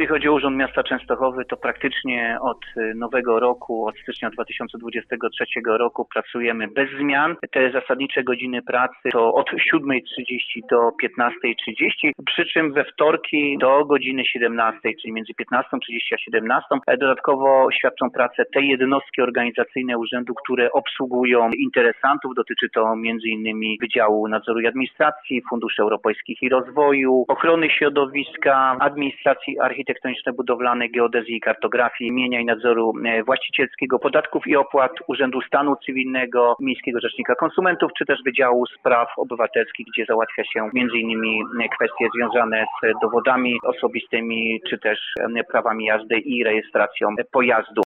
Jeżeli chodzi o Urząd Miasta Częstochowy, to praktycznie od nowego roku, od stycznia 2023 roku pracujemy bez zmian. Te zasadnicze godziny pracy to od 7:30 do 15:30, przy czym we wtorki do godziny 17:00, czyli między 15:30 a 17:00. Dodatkowo świadczą pracę te jednostki organizacyjne urzędu, które obsługują interesantów. Dotyczy to m.in. Wydziału Nadzoru i Administracji, Funduszy Europejskich i Rozwoju, Ochrony Środowiska, Administracji Architektoniczno-Budowlanej, Geodezji i Kartografii, Mienia i Nadzoru Właścicielskiego, Podatków i Opłat, Urzędu Stanu Cywilnego, Miejskiego Rzecznika Konsumentów, czy też Wydziału Spraw Obywatelskich, gdzie załatwia się m.in. kwestie związane z dowodami osobistymi, czy też prawami jazdy i rejestracją pojazdu.